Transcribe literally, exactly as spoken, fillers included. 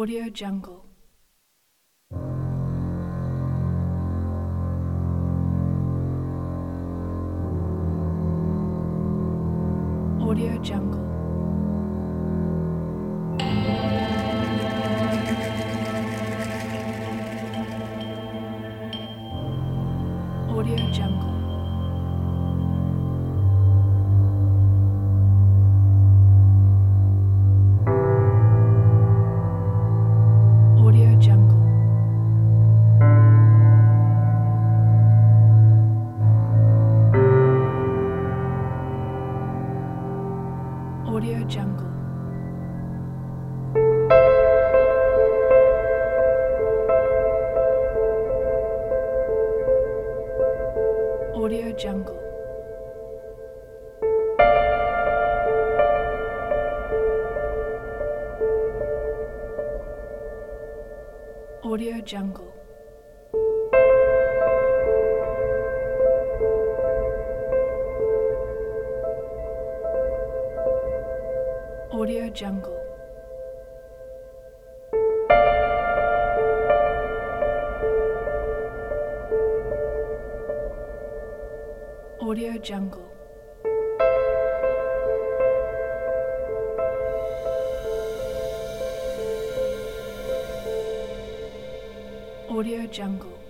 Audio Jungle. Audio Jungle. Audio Jungle. Audio Jungle. Audio Jungle. Audio Jungle. Audio Jungle. Audio Jungle. Audio Jungle. Audio Jungle.